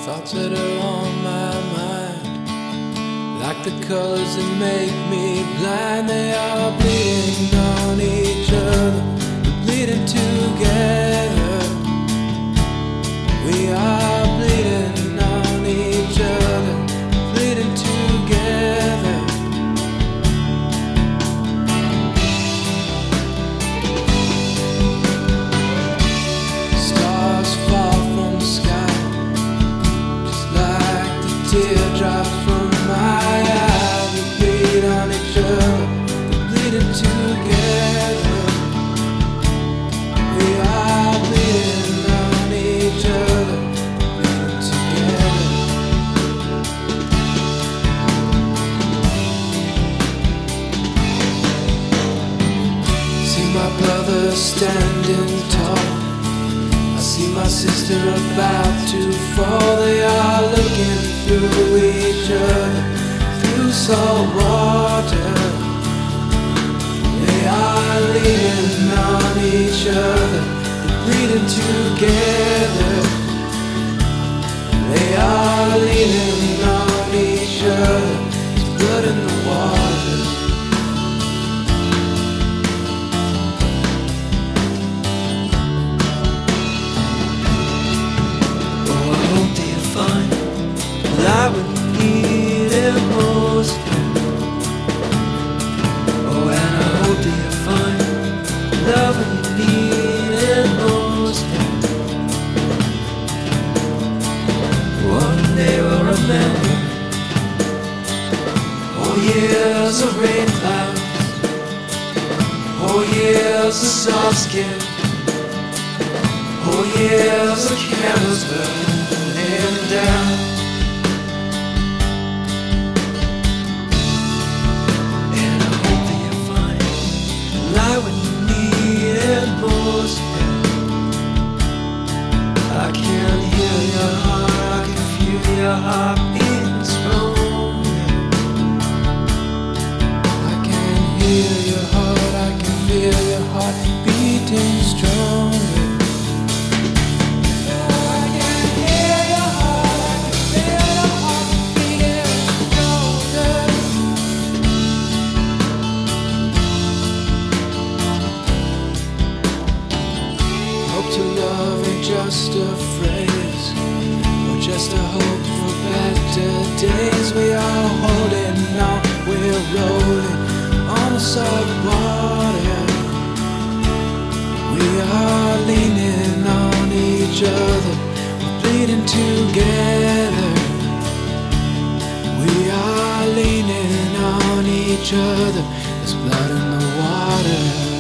Thoughts that are on my mind, like the colors that make me blind. They are bleeding on each other, we're bleeding together. We are bleeding on each other, bleeding together. Stars fall from the sky, just like the teardrops from my eye. We bleed on each other, we're bleeding together. We are bleeding on each other, bleeding together. See my brother standing tall, I see my sister about to fall. They are looking through each other, through salt water. They are leaning on each other, they're bleeding together. They are leaning on each other, there's blood in the water. Oh, I hope that you find light when you need it most. Oh, and I hope that you find love when you need it most. One day we'll remember all years of rain clouds, all years of soft skin, all years of candles burning down. And I hope that you find light when you need it most. I can hear your heart, I can feel your heart beating strong. I can hear your heart, I can feel your heart beating stronger. I can hear your heart, I can feel your heart beating stronger. Hope to love ain't just a phrase, or just a hope for better days. We are holding on, we're rolling on the salt water. We are leaning on each other, we're bleeding together. We are leaning on each other, there's blood in the water.